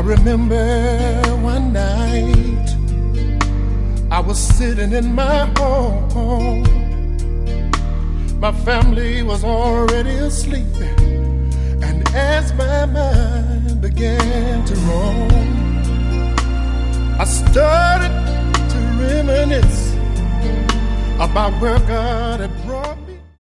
remember one night I was sitting in my home. My family was already asleep, and as my mind began to roam, I started to reminisce about where God had brought me.